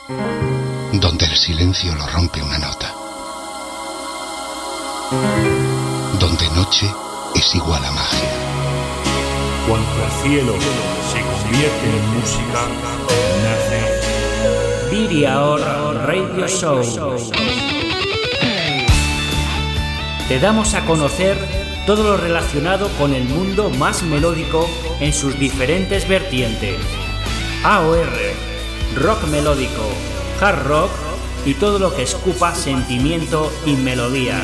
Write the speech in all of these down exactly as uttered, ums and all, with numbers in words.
donde el silencio lo rompe una nota, donde noche es igual a magia. Cuando el cielo se convierte en música, nace Viriaor Radio Show. Te damos a conocer todo lo relacionado con el mundo más melódico en sus diferentes vertientes. A O R, rock melódico, hard rock y todo lo que escupa sentimiento y melodía.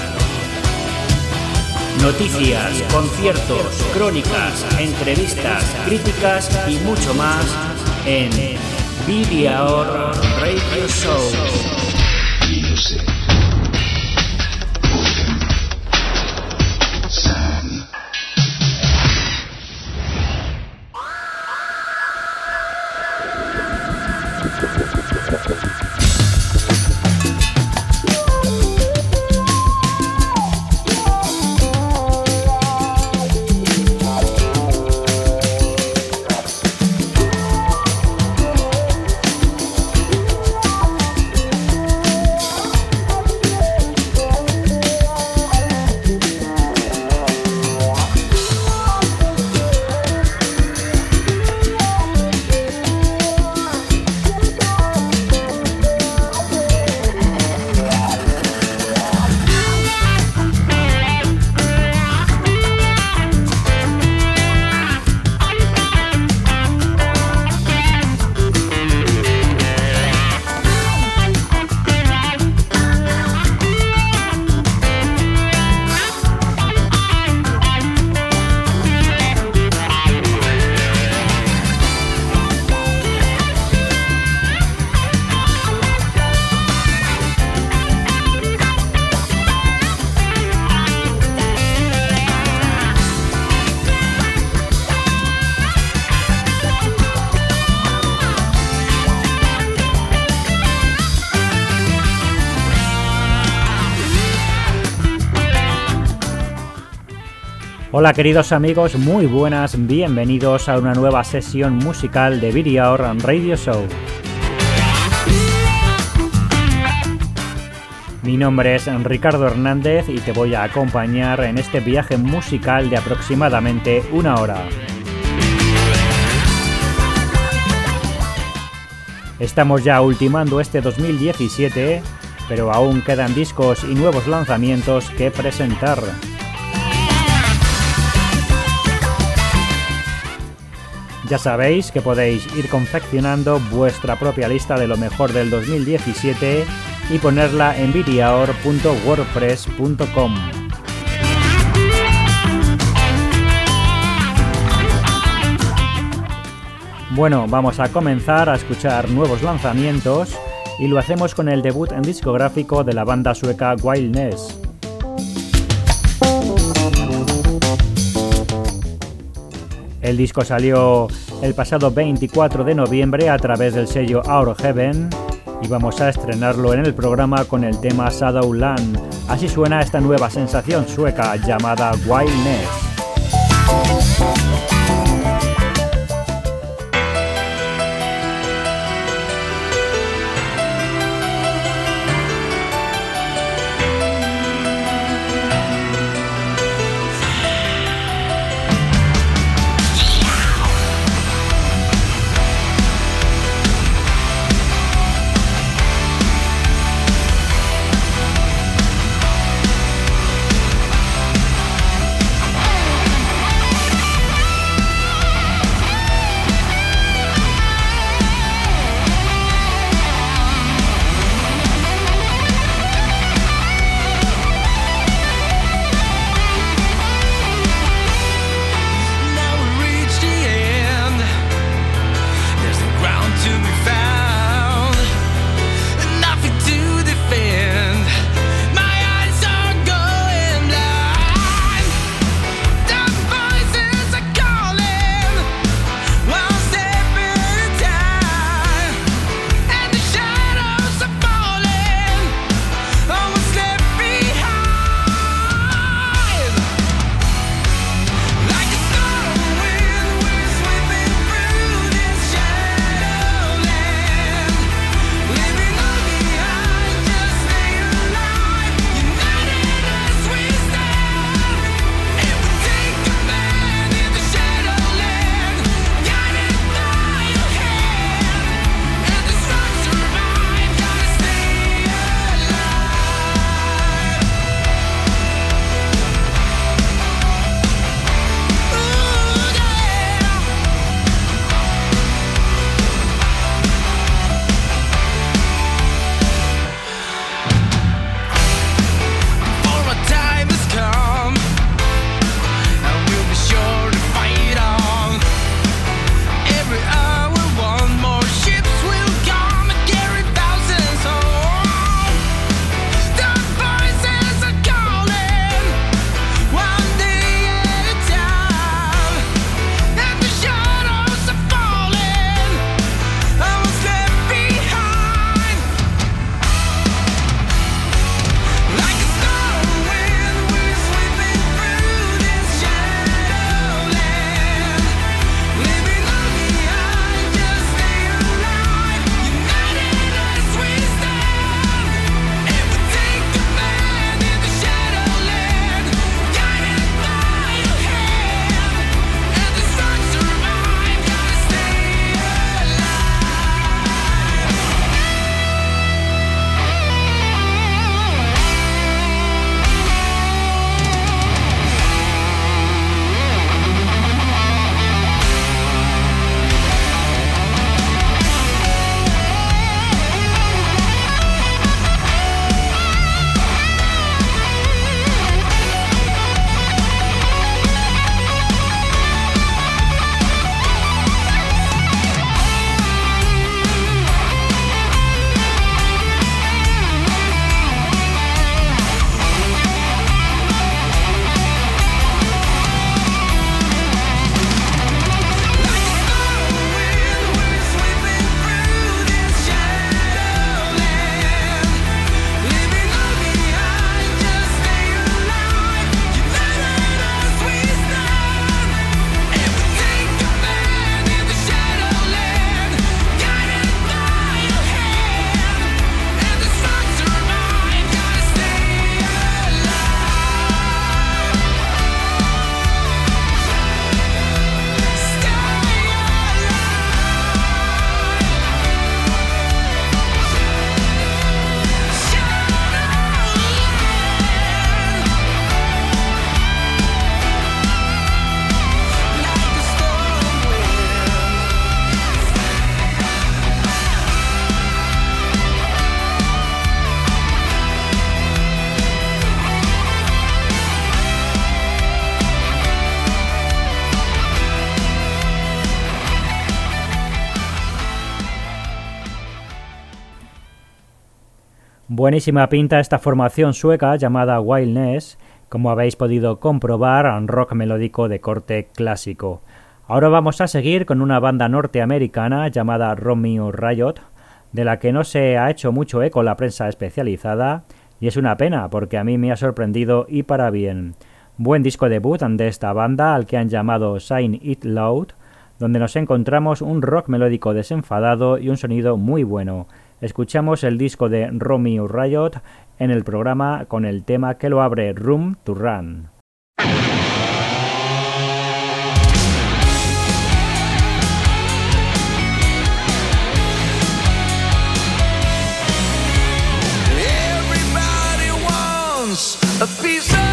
Noticias, conciertos, crónicas, entrevistas, críticas y mucho más en Viriaor Radio Show. Music. Hola queridos amigos, muy buenas, bienvenidos a una nueva sesión musical de Viriaor Radio Show. Mi nombre es Ricardo Hernández y te voy a acompañar en este viaje musical de aproximadamente una hora. Estamos ya ultimando este dos mil diecisiete, pero aún quedan discos y nuevos lanzamientos que presentar. Ya sabéis que podéis ir confeccionando vuestra propia lista de lo mejor del dos mil diecisiete y ponerla en viriaor punto wordpress punto com. Bueno, vamos a comenzar a escuchar nuevos lanzamientos y lo hacemos con el debut en discográfico de la banda sueca Wildness. El disco salió el pasado veinticuatro de noviembre a través del sello Our Heaven y vamos a estrenarlo en el programa con el tema Shadowland. Así suena esta nueva sensación sueca llamada Wildness. Buenísima pinta esta formación sueca llamada Wildness, como habéis podido comprobar, rock melódico de corte clásico. Ahora vamos a seguir con una banda norteamericana llamada Romeo Riot, de la que no se ha hecho mucho eco la prensa especializada, y es una pena porque a mí me ha sorprendido y para bien. Buen disco debut de esta banda al que han llamado Sign It Loud, donde nos encontramos un rock melódico desenfadado y un sonido muy bueno. Escuchamos el disco de Romeo Riot en el programa con el tema que lo abre, Room to Run. Everybody wants a piece of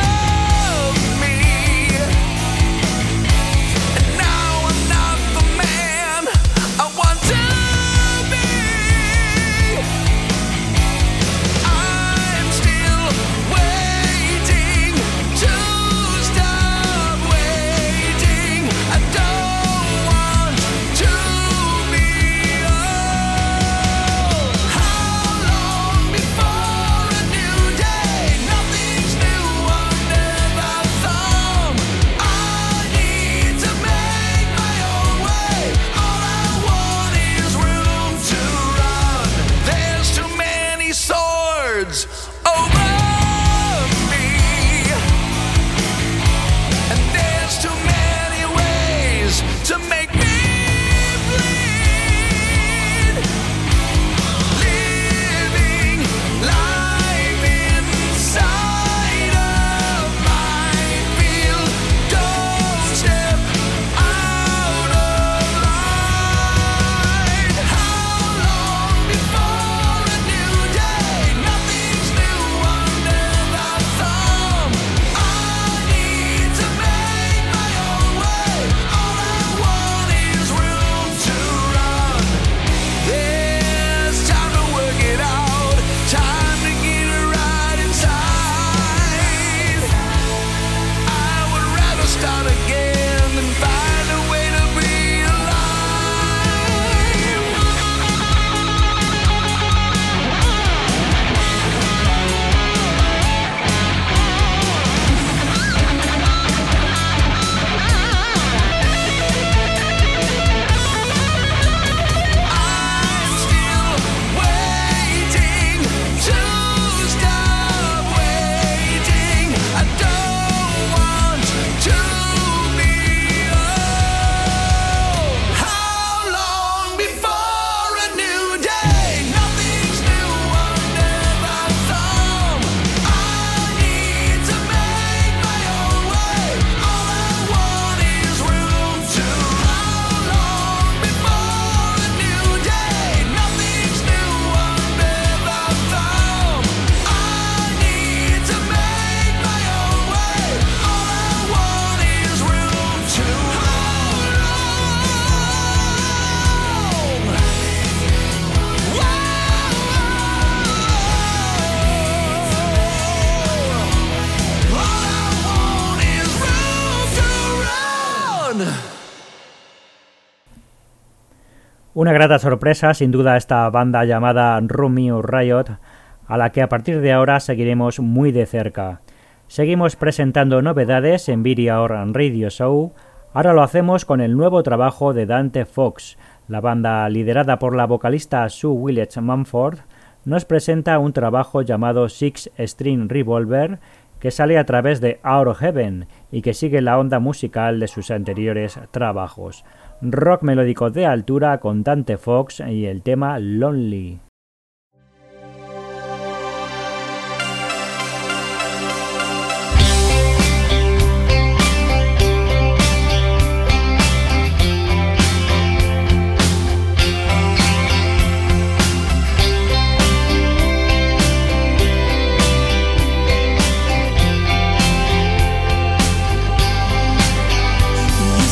Una grata sorpresa, sin duda, esta banda llamada Romeo Riot, a la que a partir de ahora seguiremos muy de cerca. Seguimos presentando novedades en Video Radio Show. Ahora lo hacemos con el nuevo trabajo de Dante Fox. La banda, liderada por la vocalista Sue Willett-Mumford, nos presenta un trabajo llamado Six String Revolver, que sale a través de Out of Heaven y que sigue la onda musical de sus anteriores trabajos. Rock melódico de altura con Dante Fox y el tema Lonely.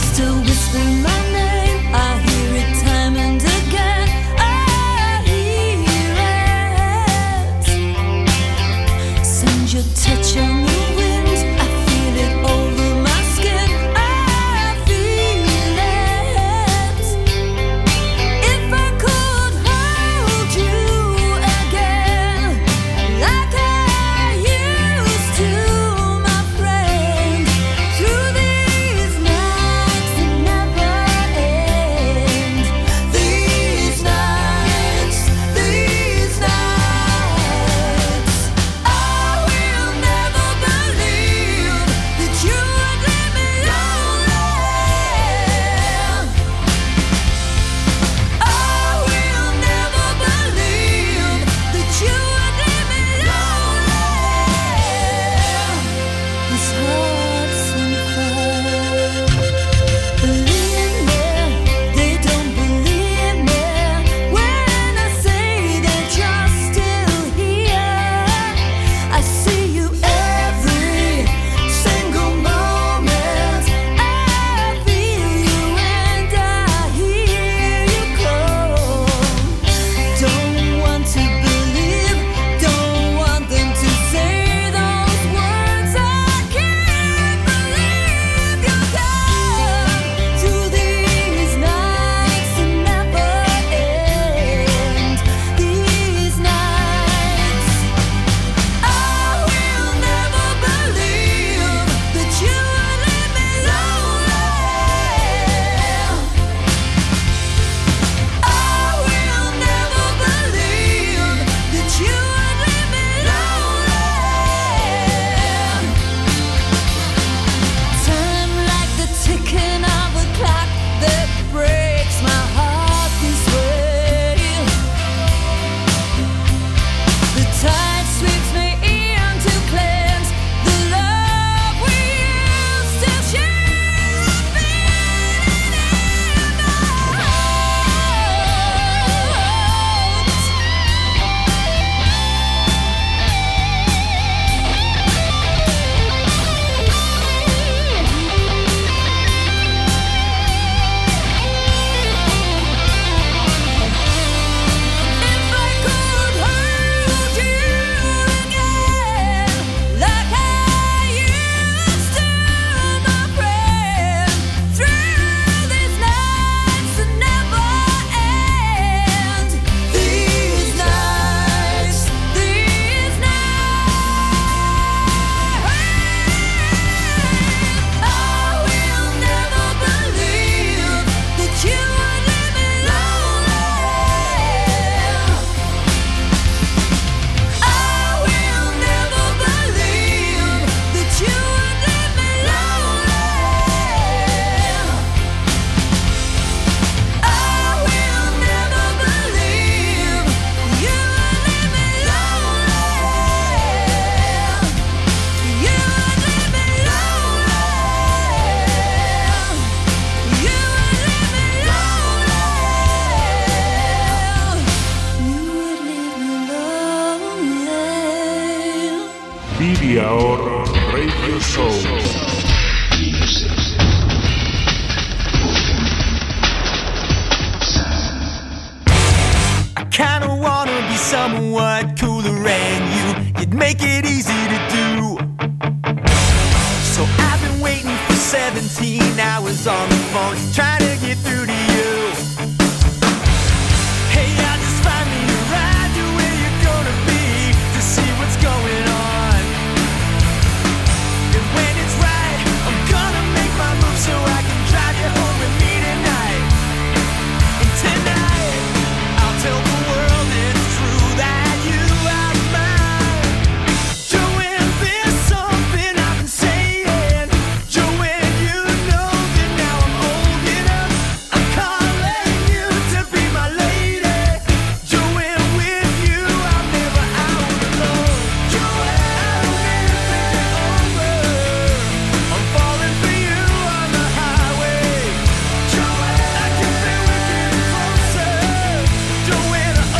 I hear it time and again. I hear Meteor Radio Show. Kinda wanna be somewhat cooler and you, you'd make it easy to do. So I've been waiting for seventeen hours on the phone, trying to get through to you. Hey, I just find me a ride to where you're gonna be, to see what's going on. And when it's right, I'm gonna make my move so I can drive you home with me tonight. And tonight, I'll tell the world it's true that you are mine. Joanne, there's something I've been saying. Joanne, you know that now I'm old enough. I'm calling you to be my lady. Joanne, with you I'm never out alone. Joanne, I'll never think it over. I'm falling for you on the highway. Joanne, I can feel we're getting closer. Joanne, oh.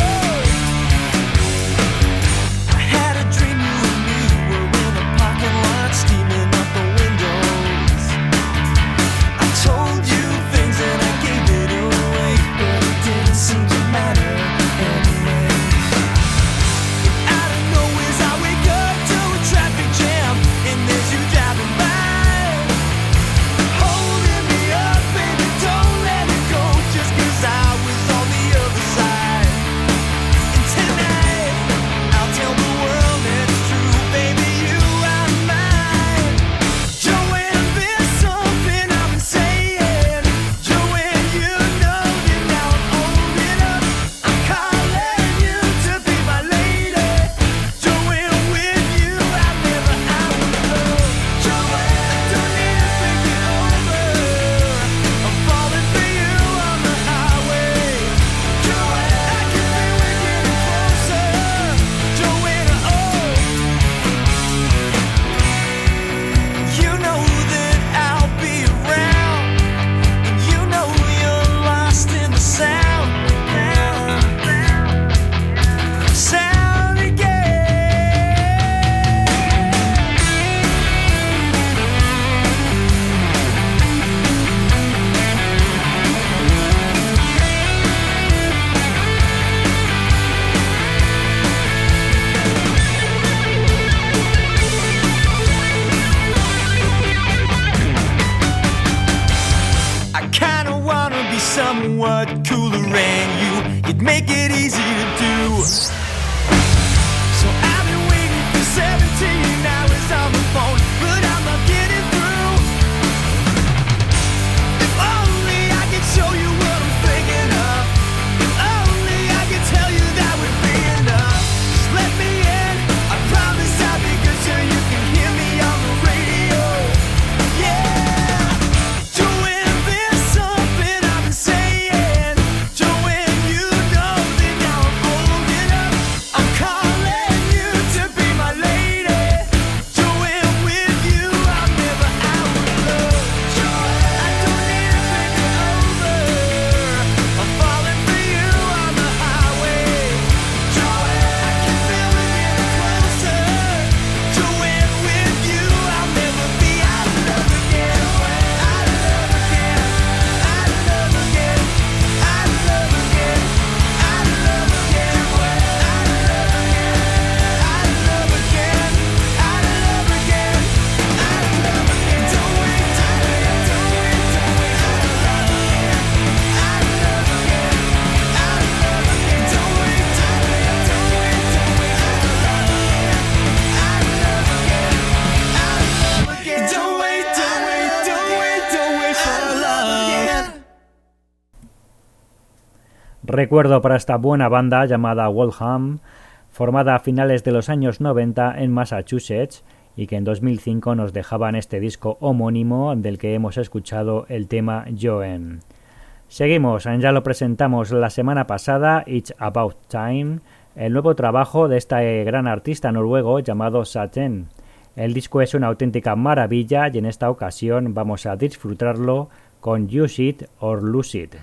I had a dream you and me were in a parking lot, steaming up the windows. I told you things and I gave it away, but it didn't seem to matter anyway. And out of nowhere I wake up to a traffic jam, and there's you driving by, holding me up, baby, don't let it go, just 'cause I was on the other side. And tonight, I'll tell the world it's true, baby, you are mine. Joanne, there's something I've been saying. Joanne, you know that now I'm old enough. I'm calling you to be my lady. Joanne, with you I'm never out alone. Joanne, don't need to think it over. I'm falling for you on the highway. Joanne, I can feel we're getting closer. Joanne, oh. You know that I'll be around, and you know you're lost in the sound, sound again. I kinda wanna be somewhat cooler and you, you'd make it easy to do. So I've been waiting for seventeen hours on the phone, but I'm not getting through. If only I could show you what I'm thinking of. If only I could tell you that would be enough. Just let me in, I promise I'll be good so you can hear me on the radio. Yeah, Joanne, there's something I've been saying. Joanne, you know that now I'm old enough. I'm calling you to be my lady. Joanne, with you I'm never out alone. Joanne, I don't need to think it over. I'm falling for you on the highway. Joanne, I can feel it getting closer. Joanne, with you I'll never be out of love again. Out of love again. Out of love again. Out of love again. Out of love again. Out of love again. Out of love again. Out of love again. Out of love again. Don't wait, don't wait, don't wait, don't wait. Out of love again. Out of love again. Out of love again. Don't wait, don't wait, don't wait, don't wait. Out of love again. Out of love again. Out of love again. Don't wait, don't wait, don't wait, don't wait for love. Recuerdo para esta buena banda llamada Waltham, formada a finales de los años noventa en Massachusetts y que en dos mil cinco nos dejaban este disco homónimo del que hemos escuchado el tema Joanne. Seguimos, ya lo presentamos la semana pasada, It's About Time, el nuevo trabajo de este gran artista noruego llamado Saten. El disco es una auténtica maravilla y en esta ocasión vamos a disfrutarlo con Use It or Lose It.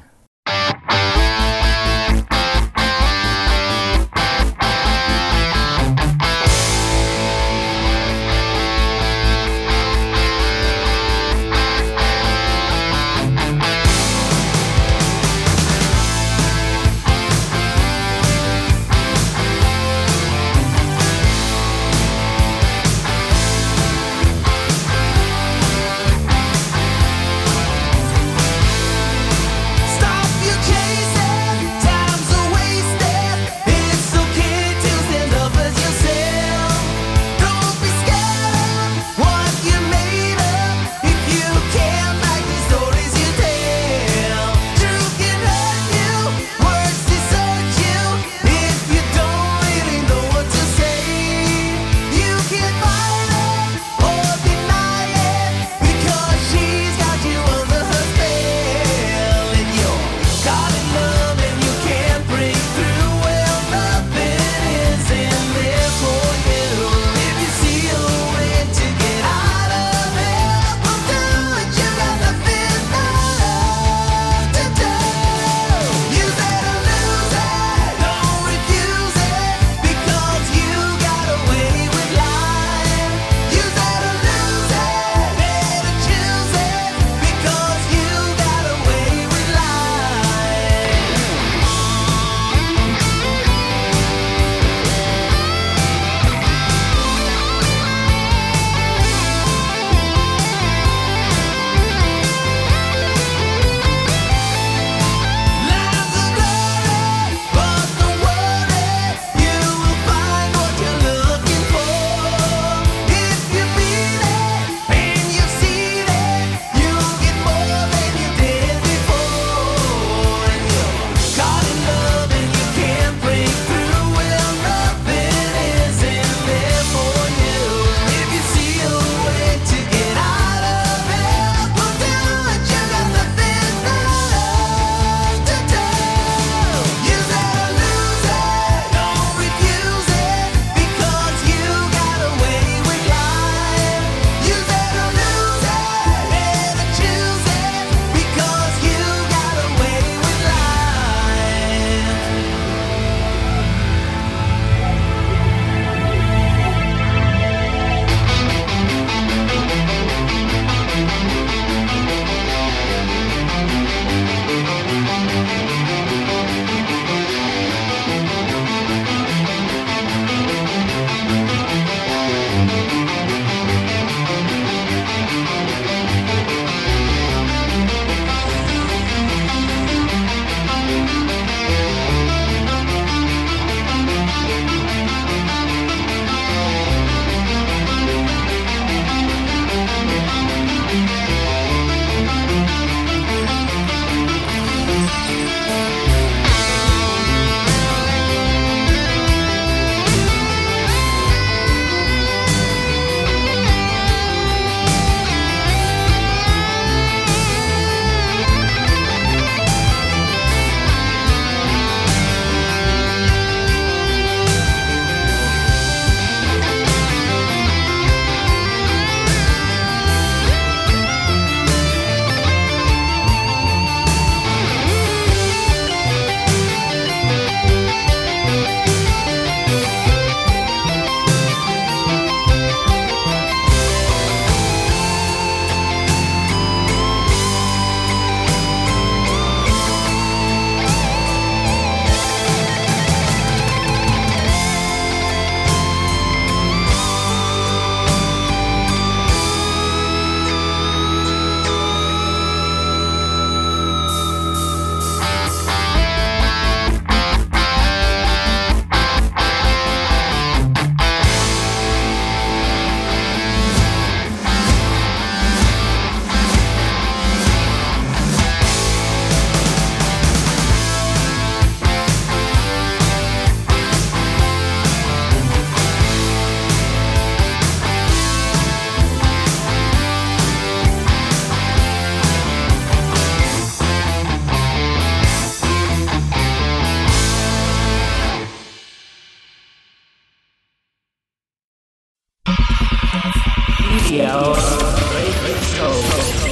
Chaos Radio Show.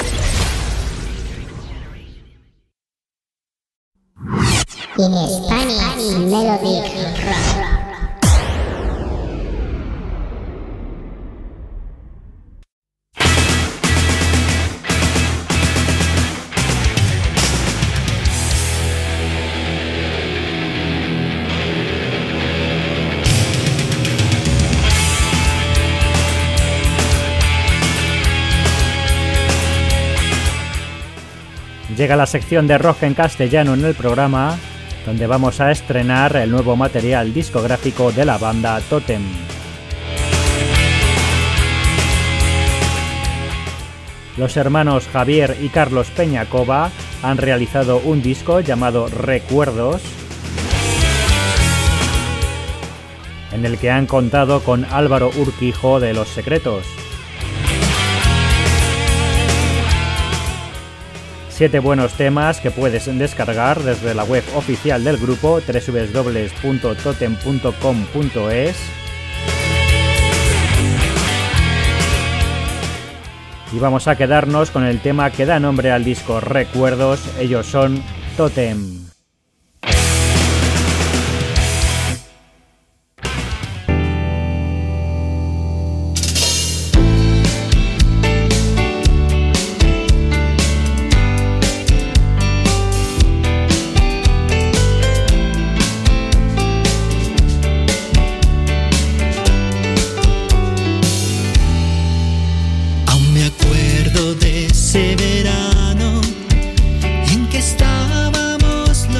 In Spanish Melodic Rock. Llega la sección de rock en castellano en el programa, donde vamos a estrenar el nuevo material discográfico de la banda Totem. Los hermanos Javier y Carlos Peñacova han realizado un disco llamado Recuerdos, en el que han contado con Álvaro Urquijo de Los Secretos. Siete buenos temas que puedes descargar desde la web oficial del grupo doble u doble u doble u punto totem punto com punto es. Y vamos a quedarnos con el tema que da nombre al disco Recuerdos. Ellos son Totem. Ese verano en que estábamos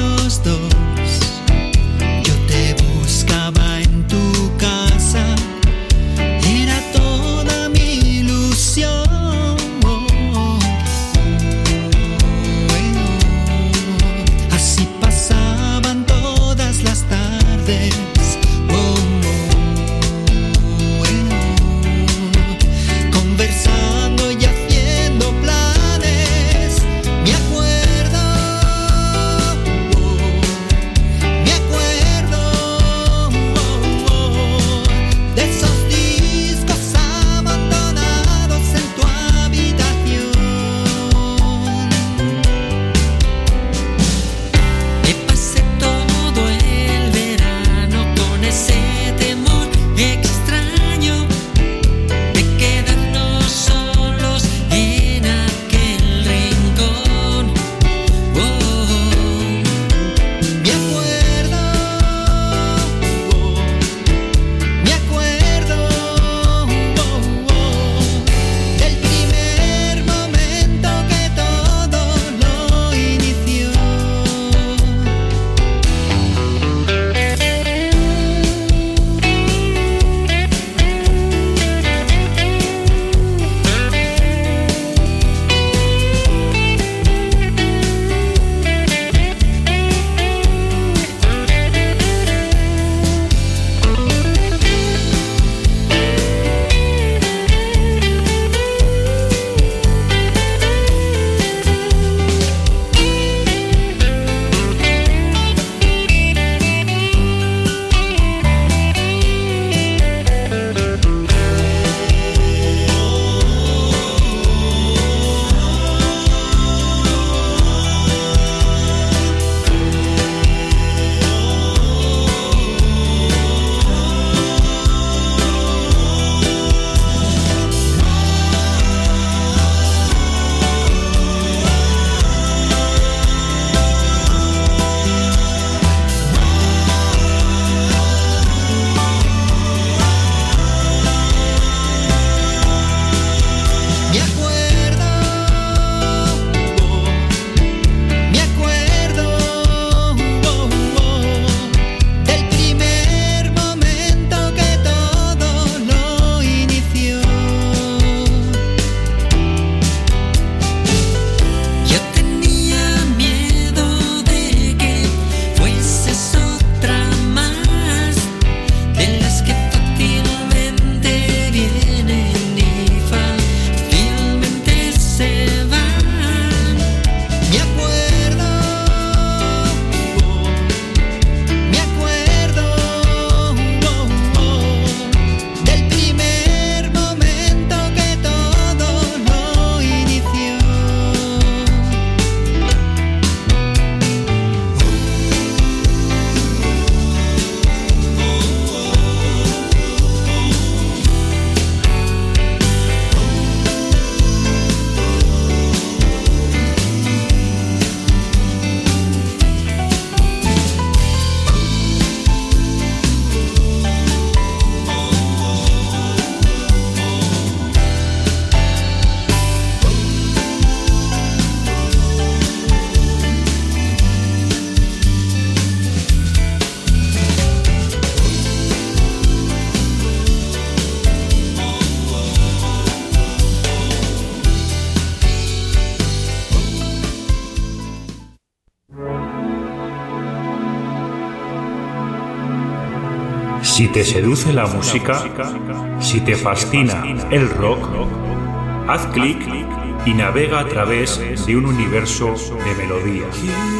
Si te seduce la música, si te fascina el rock, haz clic y navega a través de un universo de melodías.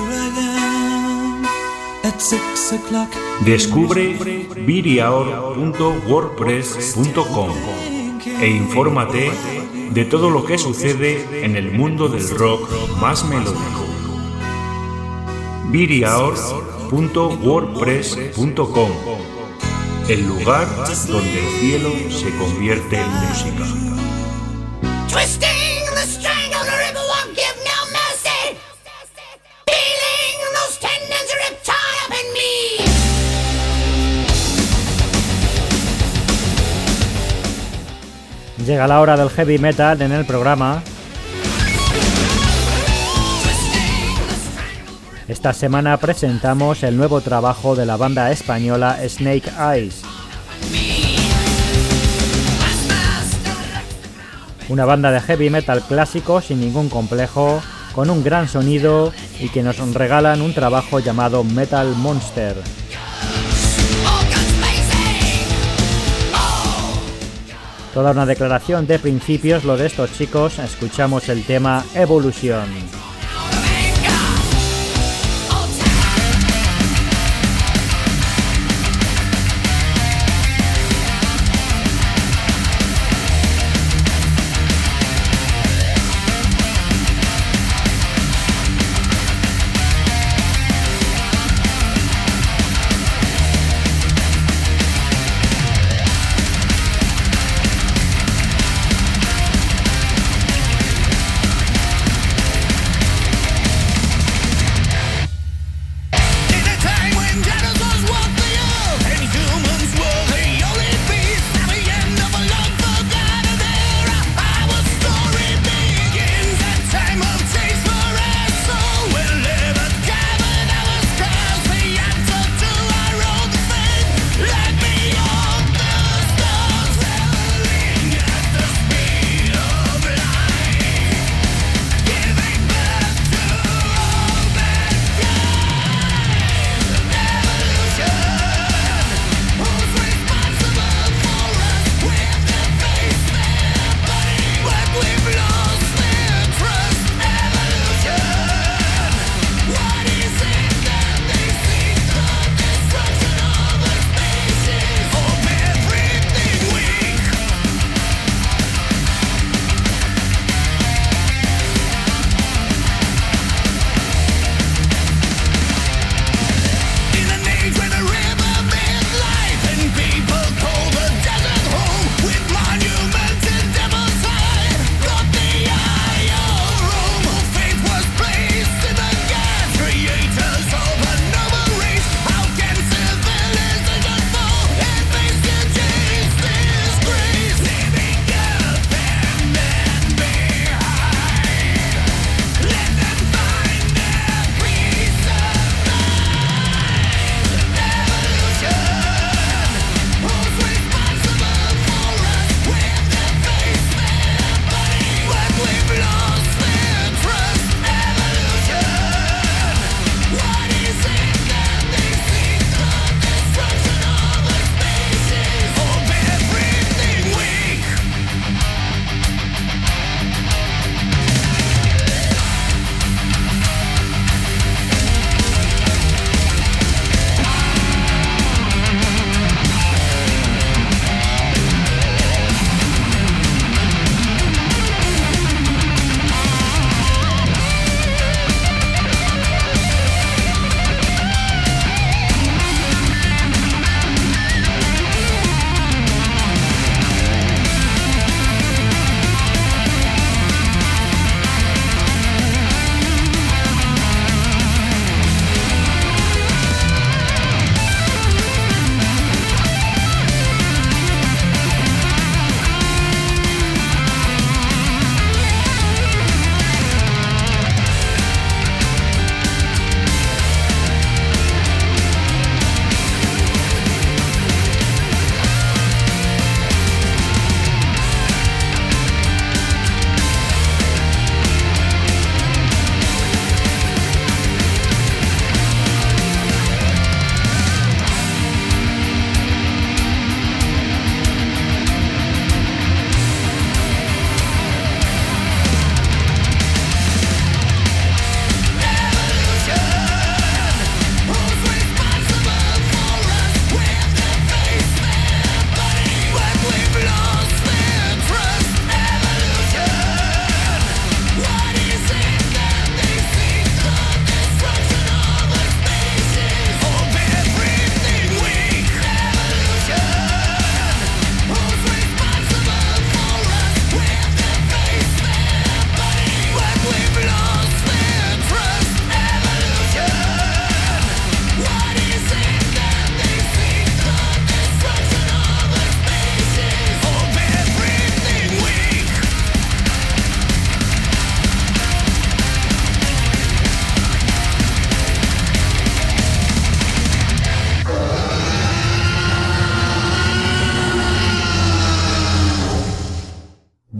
Descubre viriaor punto wordpress punto com e infórmate de todo lo que sucede en el mundo del rock más melódico. viriaor punto wordpress punto com, el lugar donde el cielo se convierte en música. Twisting the string of the river won't give no mercy. Feeling those tendons ripped tied up in me. Llega la hora del heavy metal en el programa. Esta semana presentamos el nuevo trabajo de la banda española Snake Eyes. Una banda de heavy metal clásico sin ningún complejo, con un gran sonido y que nos regalan un trabajo llamado Metal Monster. Toda una declaración de principios lo de estos chicos. Escuchamos el tema Evolution.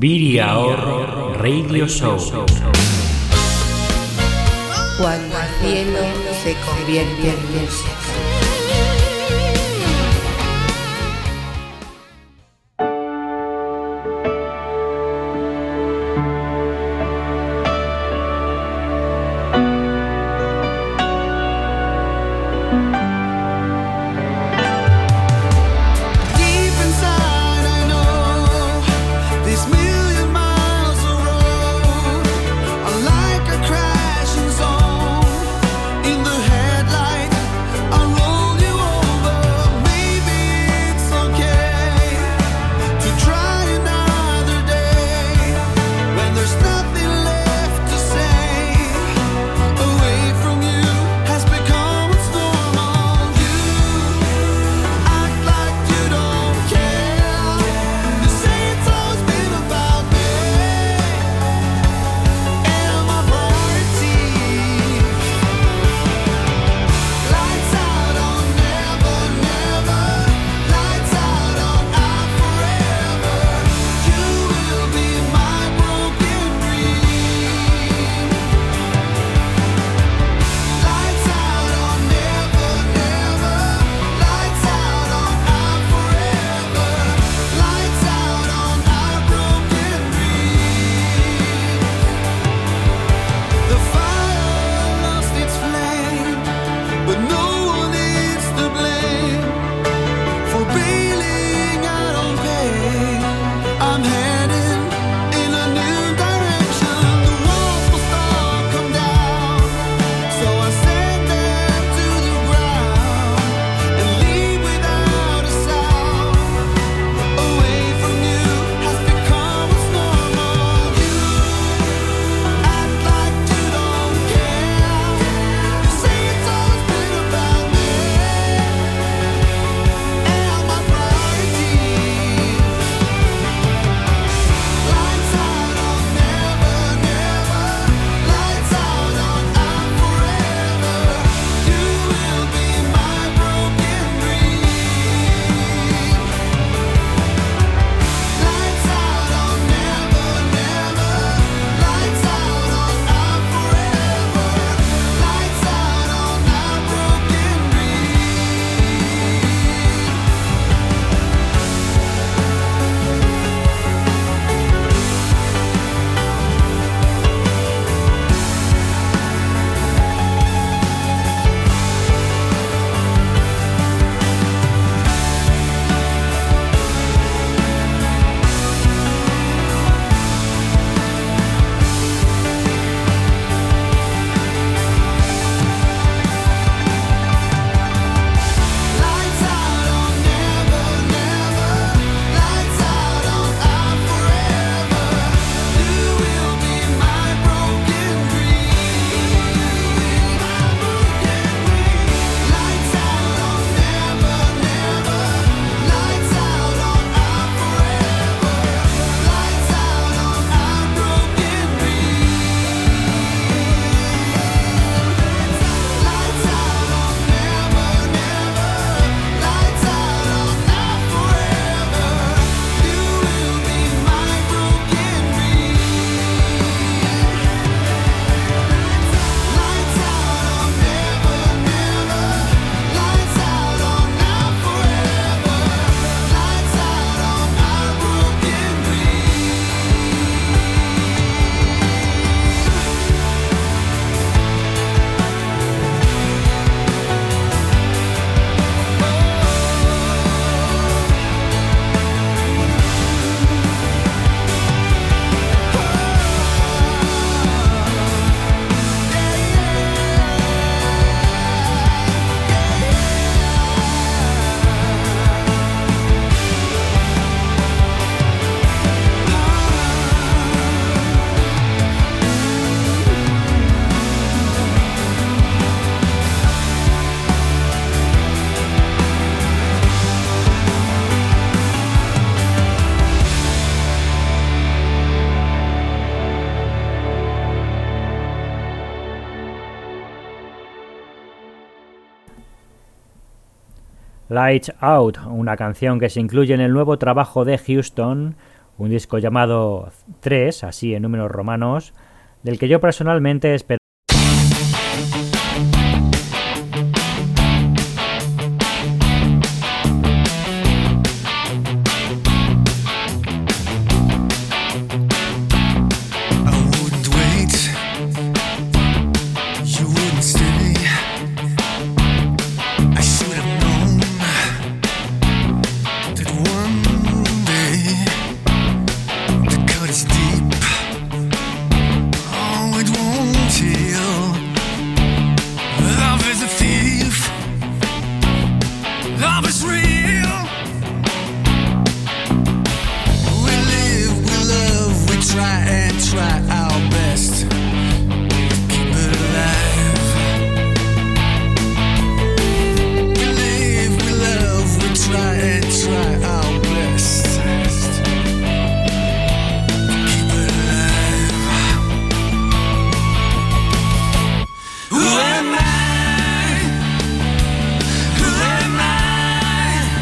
Viriaor Radio Show. Cuando el cielo se convierte en música. Lights Out, una canción que se incluye en el nuevo trabajo de Houston, un disco llamado tres, así en números romanos, del que yo personalmente espero. Who am I? Who am I?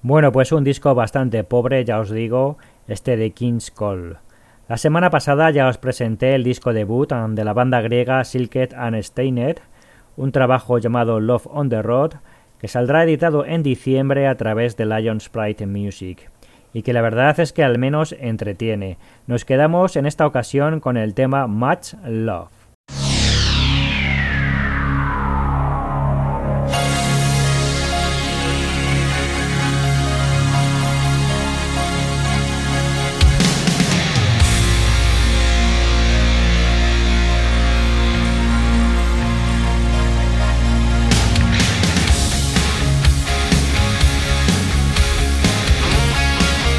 Bueno, pues un disco bastante pobre, ya os digo, este de King's Call. La semana pasada ya os presenté el disco debut de la banda griega Silked and Stained, un trabajo llamado Love on the Road, que saldrá editado en diciembre a través de Lion Sprite Music, y que la verdad es que al menos entretiene. Nos quedamos en esta ocasión con el tema Much Love.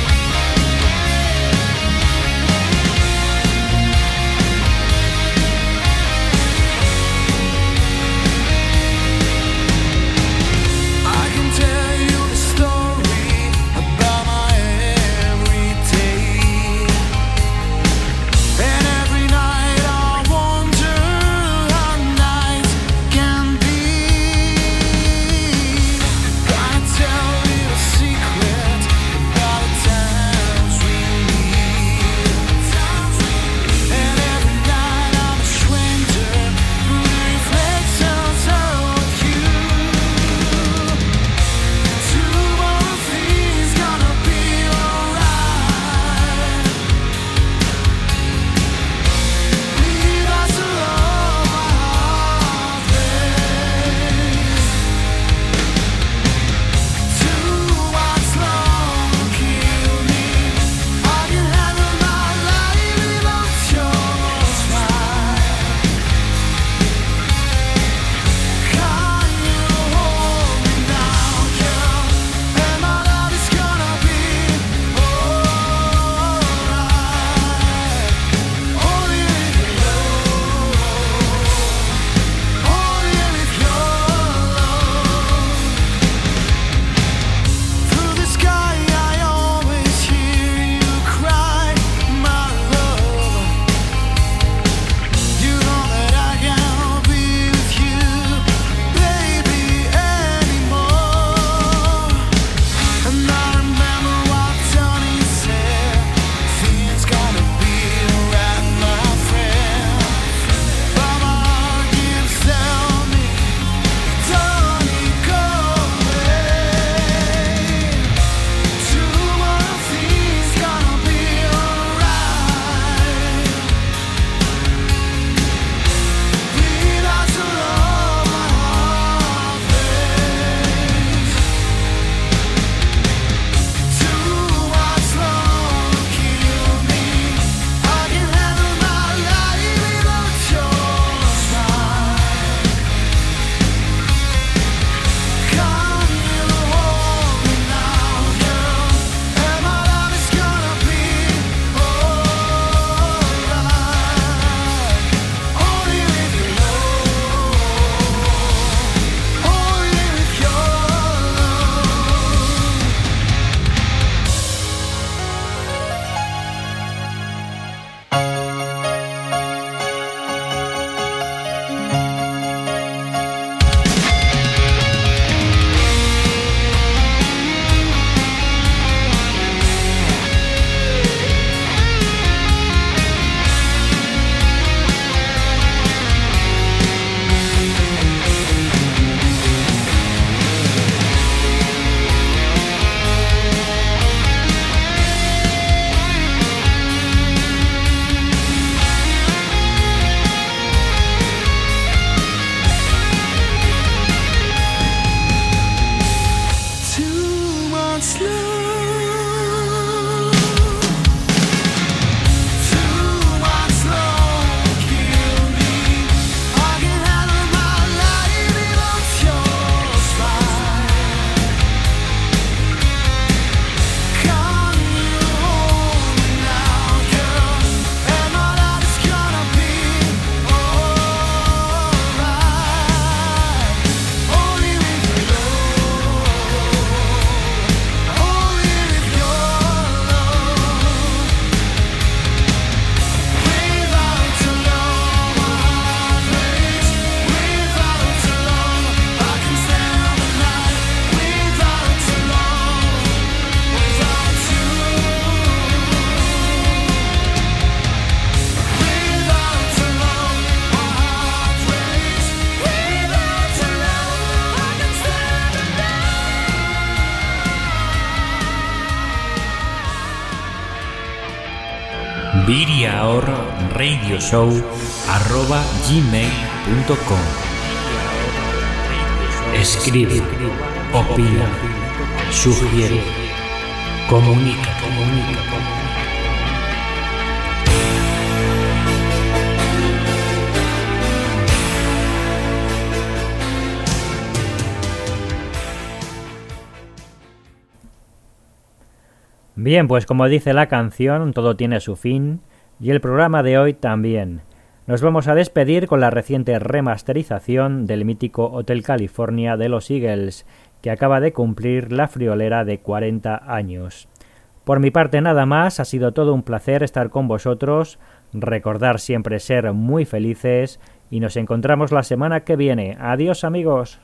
Much Viriaor Radio Show arroba gmail punto com. Escribe, opina, sugiere, comunica, comunica, comunica. Bien, pues como dice la canción, todo tiene su fin, y el programa de hoy también. Nos vamos a despedir con la reciente remasterización del mítico Hotel California de los Eagles, que acaba de cumplir la friolera de cuarenta años. Por mi parte nada más, ha sido todo un placer estar con vosotros, recordar siempre ser muy felices, y nos encontramos la semana que viene. Adiós, amigos.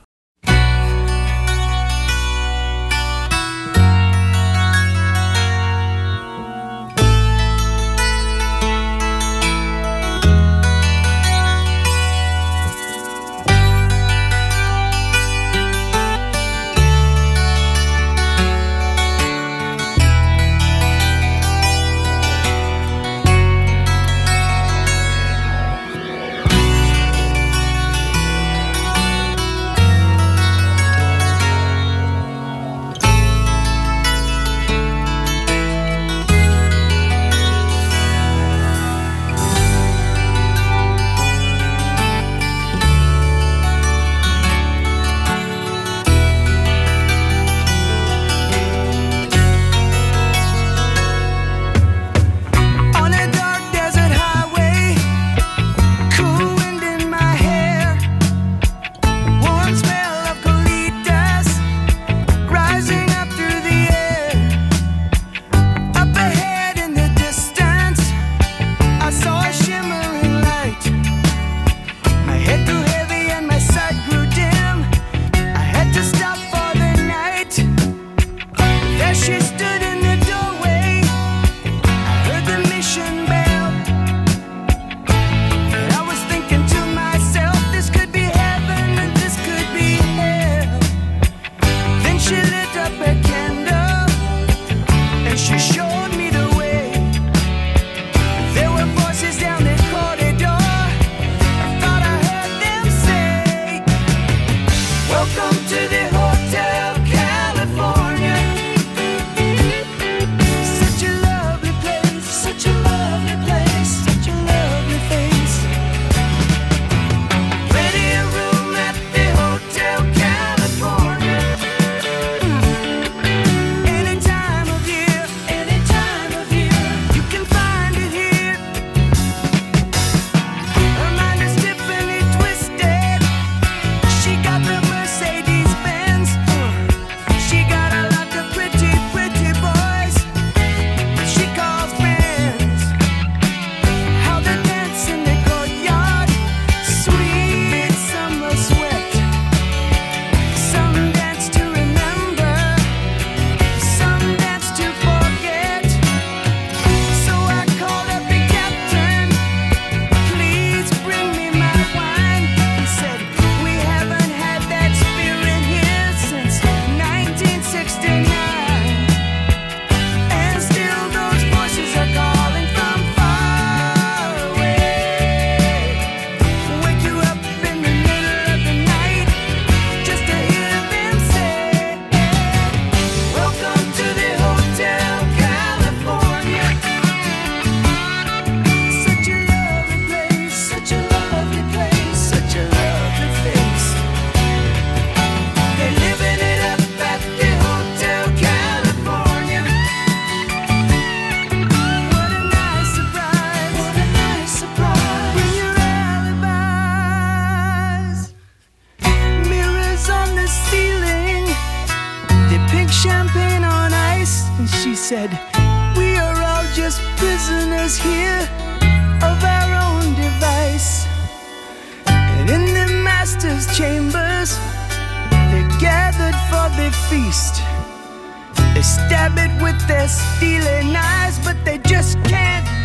said, we are all just prisoners here of our own device. And in the master's chambers, they're gathered for their feast. They stab it with their steely knives, but they just can't